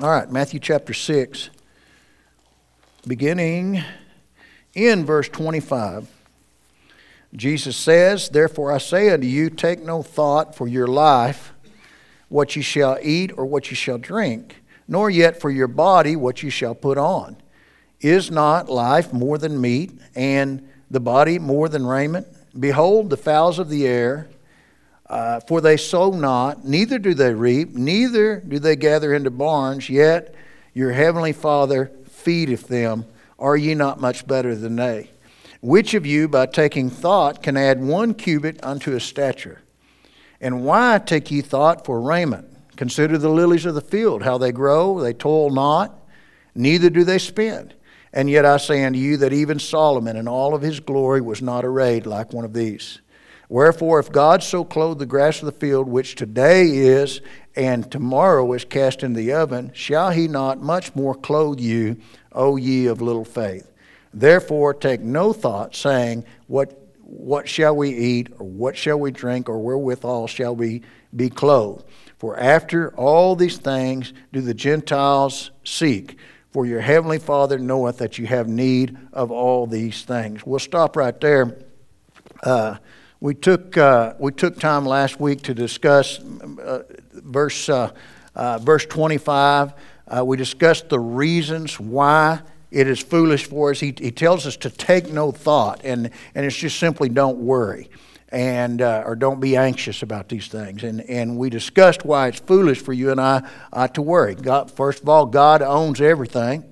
All right, Matthew chapter 6, beginning in verse 25. Jesus says, "Therefore I say unto you, take no thought for your life, what ye shall eat or what ye shall drink, nor yet for your body what ye shall put on. Is not life more than meat, and the body more than raiment? Behold the fowls of the air, for they sow not, neither do they reap, neither do they gather into barns, yet your heavenly Father feedeth them. Are ye not much better than they? Which of you, by taking thought, can add 1 cubit unto his stature? And why take ye thought for raiment? Consider the lilies of the field, how they grow, they toil not, neither do they spin. And yet I say unto you that even Solomon in all of his glory was not arrayed like one of these. Wherefore, if God so clothe the grass of the field, which today is and tomorrow is cast into the oven, shall he not much more clothe you, O ye of little faith? Therefore take no thought, saying, What shall we eat, or what shall we drink, or wherewithal shall we be clothed? For after all these things do the Gentiles seek. For your heavenly Father knoweth that you have need of all these things." We'll stop right there. We took time last week to discuss verse 25. We discussed the reasons why it is foolish for us. He tells us to take no thought, and it's just simply don't worry, and or don't be anxious about these things. And we discussed why it's foolish for you and I to worry. First of all, God owns everything.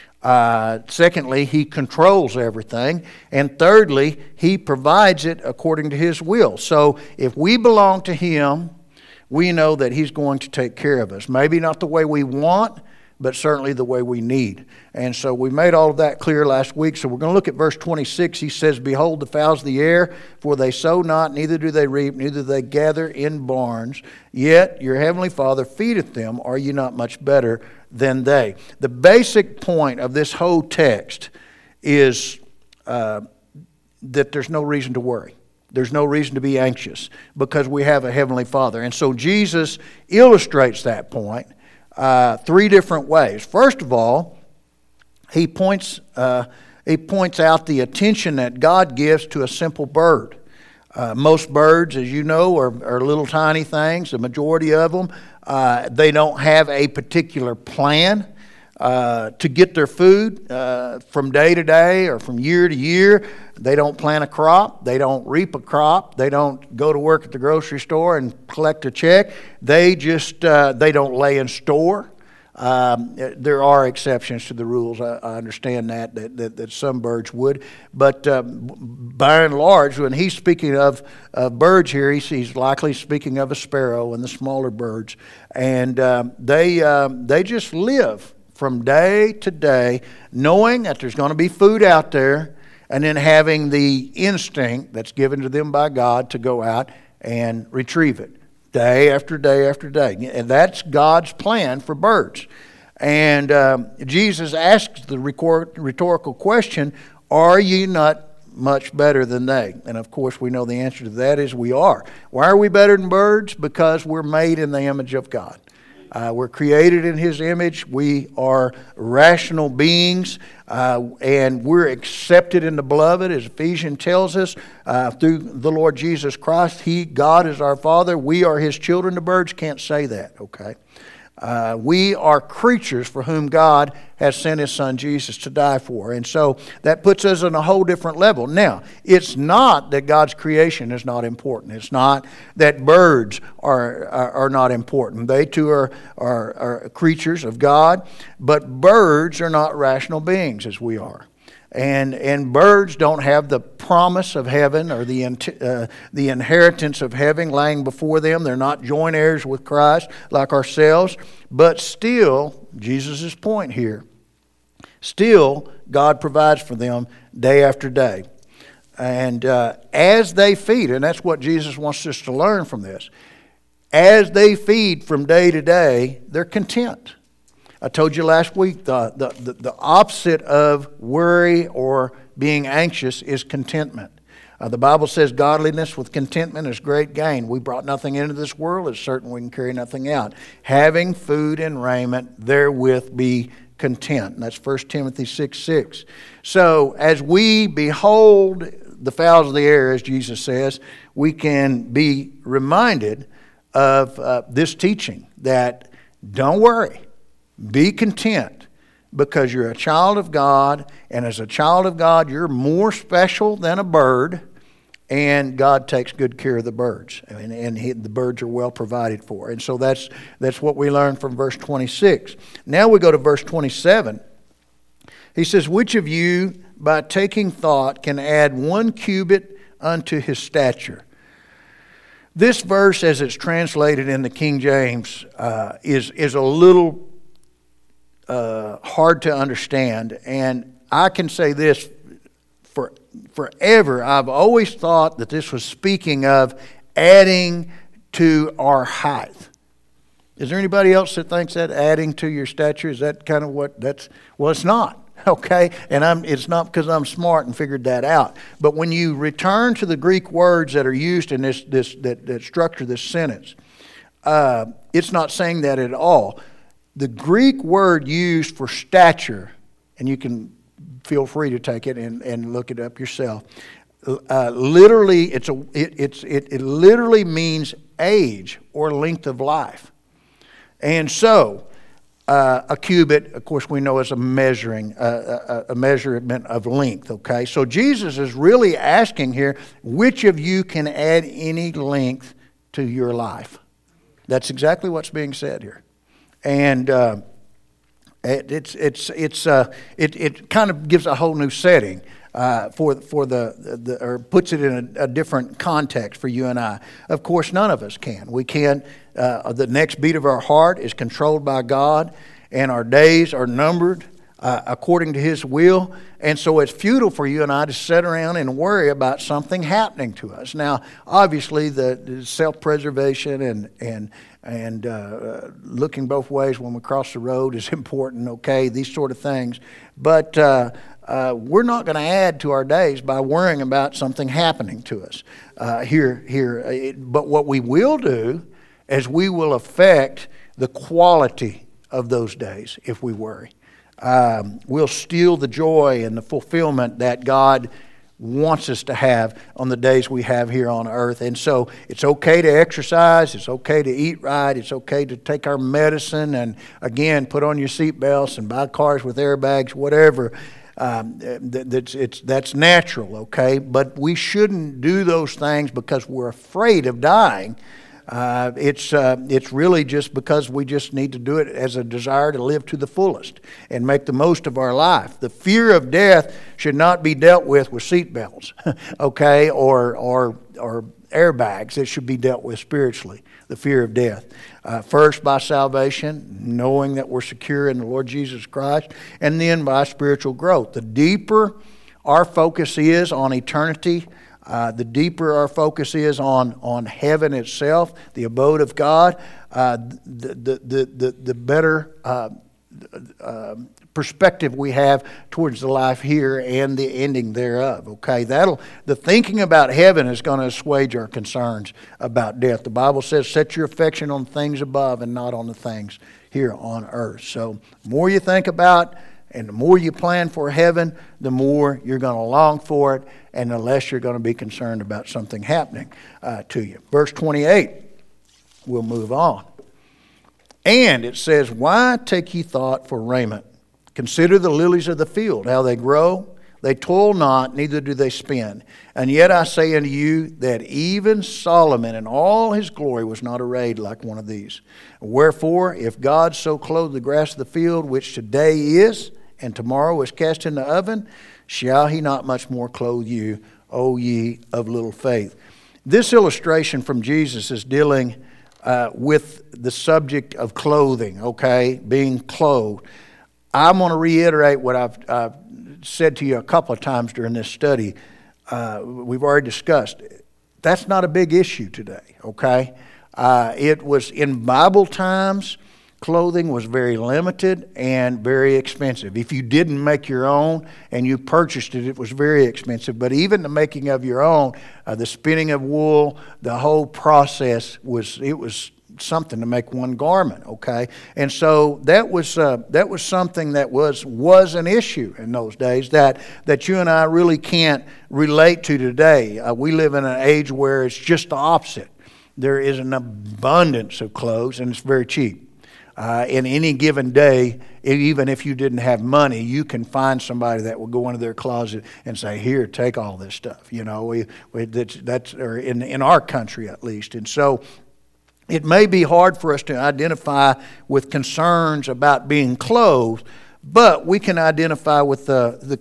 Secondly, He controls everything. And thirdly, He provides it according to His will. So if we belong to Him, we know that He's going to take care of us. Maybe not the way we want, but certainly the way we need. And so we made all of that clear last week. So we're going to look at verse 26. He says, "Behold the fowls of the air, for they sow not, neither do they reap, neither do they gather in barns. Yet your heavenly Father feedeth them. Are ye not much better than they?" The basic point of this whole text is that there's no reason to worry. There's no reason to be anxious because we have a heavenly Father. And so Jesus illustrates that point 3 different ways. First of all, he points out the attention that God gives to a simple bird. Most birds, as you know, are little tiny things. The majority of them, they don't have a particular plan to get their food from day to day or from year to year. They don't plant a crop. They don't reap a crop. They don't go to work at the grocery store and collect a check. They just they don't lay in store. There are exceptions to the rules. I understand that some birds would, but by and large, when he's speaking of birds here, he's likely speaking of a sparrow and the smaller birds, and they just live from day to day, knowing that there's going to be food out there, and then having the instinct that's given to them by God to go out and retrieve it day after day after day. And that's God's plan for birds. And Jesus asks the rhetorical question, "Are ye not much better than they?" And of course we know the answer to that is we are. Why are we better than birds? Because we're made in the image of God. We're created in His image. We are rational beings, and we're accepted in the beloved, as Ephesians tells us, through the Lord Jesus Christ. God is our Father. We are His children. The birds can't say that, okay? We are creatures for whom God has sent His Son Jesus to die for. And so that puts us on a whole different level. Now, it's not that God's creation is not important. It's not that birds are not important. They too are creatures of God. But birds are not rational beings as we are. And birds don't have the promise of heaven or the inheritance of heaven laying before them. They're not joint heirs with Christ like ourselves. But still, Jesus' point here, still God provides for them day after day. And as they feed, and that's what Jesus wants us to learn from this, as they feed from day to day, they're content. I told you last week the opposite of worry or being anxious is contentment. The Bible says godliness with contentment is great gain. We brought nothing into this world. It's certain we can carry nothing out. Having food and raiment, therewith be content. And that's 1 Timothy 6:6. So as we behold the fowls of the air, as Jesus says, we can be reminded of this teaching that don't worry, be content, because you're a child of God, and as a child of God, you're more special than a bird, and God takes good care of the birds, and the birds are well provided for. And so that's what we learn from verse 26. Now we go to verse 27. He says, which of you, by taking thought, can add 1 cubit unto his stature? This verse, as it's translated in the King James, is a little hard to understand. And I can say this, forever I've always thought that this was speaking of adding to our height. Is there anybody else that thinks that adding to your stature, is that kind of what that's? Well, it's not. Okay, and it's not because I'm smart and figured that out. But when you return to the Greek words that are used in that structure this sentence, it's not saying that at all. The Greek word used for stature, and you can feel free to take it and look it up yourself. Literally, it literally means age or length of life, and so. A cubit, of course, we know is a measurement of length, okay? So Jesus is really asking here, which of you can add any length to your life? That's exactly what's being said here. And it kind of gives a whole new setting for the or puts it in a different context for you and I. Of course, none of us can. We can't. The next beat of our heart is controlled by God, and our days are numbered according to His will. And so it's futile for you and I to sit around and worry about something happening to us. Now, obviously, the self-preservation and looking both ways when we cross the road is important, okay, these sort of things. But we're not going to add to our days by worrying about something happening to us here. But what we will do is we will affect the quality of those days if we worry. We'll steal the joy and the fulfillment that God wants us to have on the days we have here on earth. And so it's okay to exercise, it's okay to eat right, it's okay to take our medicine, and again, put on your seatbelts and buy cars with airbags, whatever. That's natural, okay? But we shouldn't do those things because we're afraid of dying. It's really just because we just need to do it as a desire to live to the fullest and make the most of our life. The fear of death should not be dealt with seatbelts, okay, or airbags. It should be dealt with spiritually, the fear of death. First by salvation, knowing that we're secure in the Lord Jesus Christ, and then by spiritual growth. The deeper our focus is on eternity, the deeper our focus is on heaven itself, the abode of God, the better perspective we have towards the life here and the ending thereof. Okay, the thinking about heaven is going to assuage our concerns about death. The Bible says, "Set your affection on things above and not on the things here on earth." So, the more you think about and the more you plan for heaven, the more you're going to long for it, and the less you're going to be concerned about something happening to you. Verse 28, we'll move on. And it says, "Why take ye thought for raiment? Consider the lilies of the field, how they grow. They toil not, neither do they spin. And yet I say unto you that even Solomon in all his glory was not arrayed like one of these. Wherefore, if God so clothe the grass of the field, which today is, and tomorrow is cast in the oven, shall He not much more clothe you, O ye of little faith?" This illustration from Jesus is dealing with the subject of clothing, okay, being clothed. I'm going to reiterate what I've said to you a couple of times during this study. We've already discussed. That's not a big issue today, okay? It was in Bible times. clothing was very limited and very expensive. If you didn't make your own and you purchased it, it was very expensive. But even the making of your own, the spinning of wool, the whole process was something to make one garment. Okay, and so that was something that was an issue in those days that you and I really can't relate to today. We live in an age where it's just the opposite. There is an abundance of clothes, and it's very cheap. In any given day, even if you didn't have money, you can find somebody that will go into their closet and say, "Here, take all this stuff." You know, that's or in our country at least. And so, it may be hard for us to identify with concerns about being clothed, but we can identify with the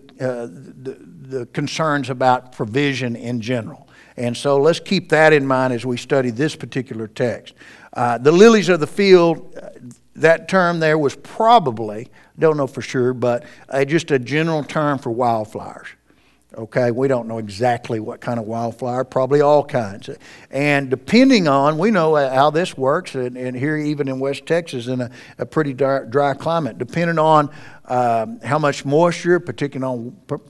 concerns about provision in general. And so let's keep that in mind as we study this particular text. The lilies of the field, that term there was probably, don't know for sure, but just a general term for wildflowers. Okay, we don't know exactly what kind of wildflower, probably all kinds. And depending on, we know how this works, and here even in West Texas in a pretty dry climate, depending on how much moisture, particularly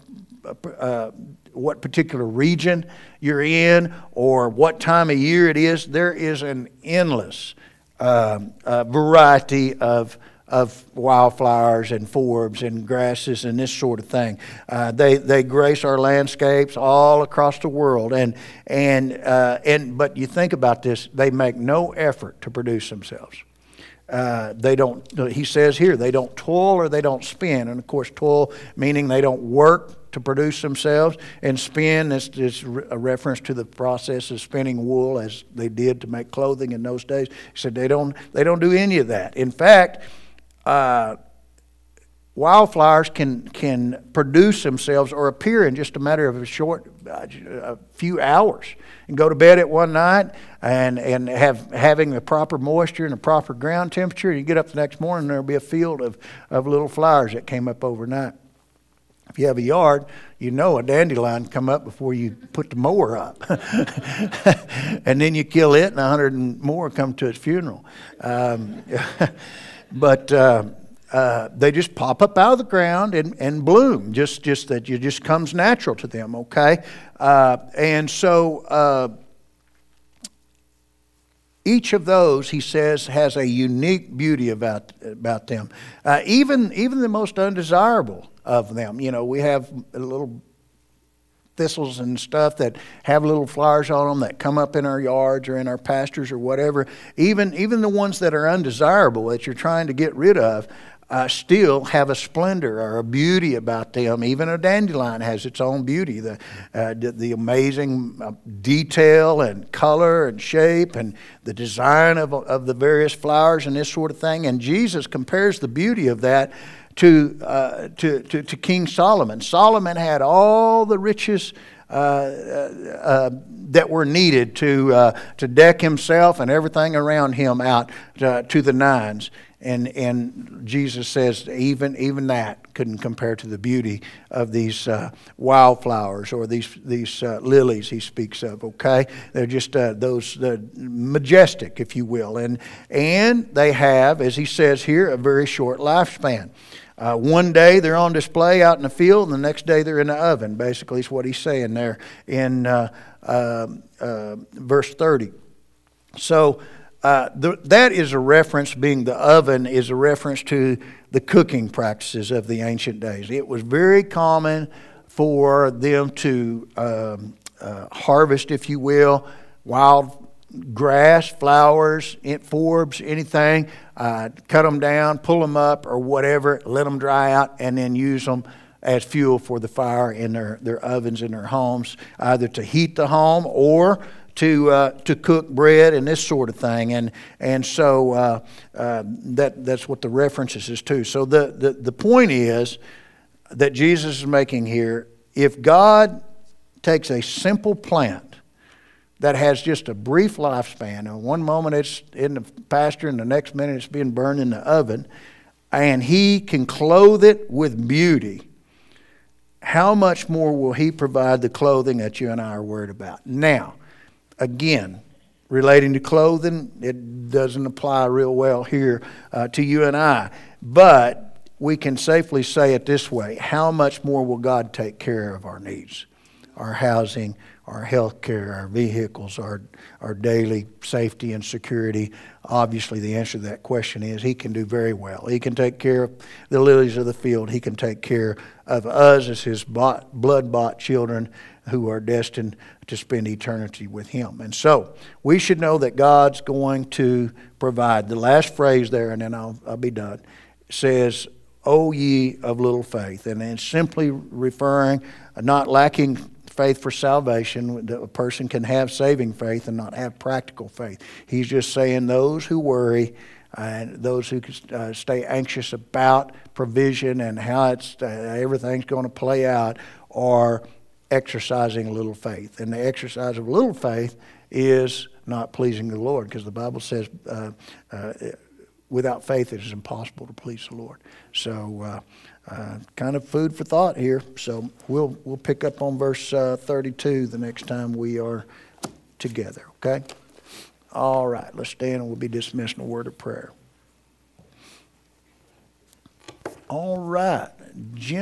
on what particular region you're in or what time of year it is, there is an endless variety of wildflowers and forbs and grasses and this sort of thing. They grace our landscapes all across the world, but you think about this, they make no effort to produce themselves. They don't. He says here, they don't toil or they don't spin, and of course, toil meaning they don't work to produce themselves, and spin is a reference to the process of spinning wool as they did to make clothing in those days. He said they don't do any of that. In fact, wildflowers can produce themselves or appear in just a matter of a few hours, and go to bed at one night and having the proper moisture and the proper ground temperature. You get up the next morning, there'll be a field of little flowers that came up overnight. If you have a yard, you know a dandelion come up before you put the mower up. And then you kill it, and 100 and more come to its funeral. But they just pop up out of the ground and bloom. Just that it just comes natural to them, okay? And so each of those, he says, has a unique beauty about them. Even the most undesirable of them. You know, we have little thistles and stuff that have little flowers on them that come up in our yards or in our pastures or whatever. Even the ones that are undesirable that you're trying to get rid of still have a splendor or a beauty about them. Even a dandelion has its own beauty. The amazing detail and color and shape and the design of the various flowers and this sort of thing. And Jesus compares the beauty of that to King Solomon. Solomon had all the riches that were needed to deck himself and everything around him out to the nines. And Jesus says even that couldn't compare to the beauty of these wildflowers or these lilies he speaks of. Okay, they're just those majestic, if you will, and they have, as he says here, a very short lifespan. One day they're on display out in the field, and the next day they're in the oven. Basically, is what he's saying there in verse 30. So that is a reference, being the oven is a reference to the cooking practices of the ancient days. It was very common for them to harvest, if you will, wild grass, flowers, forbs, anything, cut them down, pull them up or whatever, let them dry out, and then use them as fuel for the fire in their ovens in their homes, either to heat the home or to cook bread and this sort of thing. And so that's what the references is to. So the point is that Jesus is making here, if God takes a simple plant that has just a brief lifespan, and one moment it's in the pasture and the next minute it's being burned in the oven, and he can clothe it with beauty, how much more will he provide the clothing that you and I are worried about? Now, again, relating to clothing, it doesn't apply real well here to you and I. But we can safely say it this way: how much more will God take care of our needs? Our housing, our health care, our vehicles, our daily safety and security. Obviously, the answer to that question is He can do very well. He can take care of the lilies of the field. He can take care of us as His blood-bought children who are destined to spend eternity with Him. And so, we should know that God's going to provide. The last phrase there, and then I'll be done, says, "O ye of little faith." And it's simply referring, not lacking faith for salvation. A person can have saving faith and not have practical faith. He's just saying those who worry and those who stay anxious about provision and how everything's going to play out are exercising a little faith. And the exercise of a little faith is not pleasing the Lord, because the Bible says without faith it is impossible to please the Lord. So kind of food for thought here. So we'll pick up on verse 32 the next time we are together, okay? All right, let's stand and we'll be dismissed in a word of prayer. All right, Jim.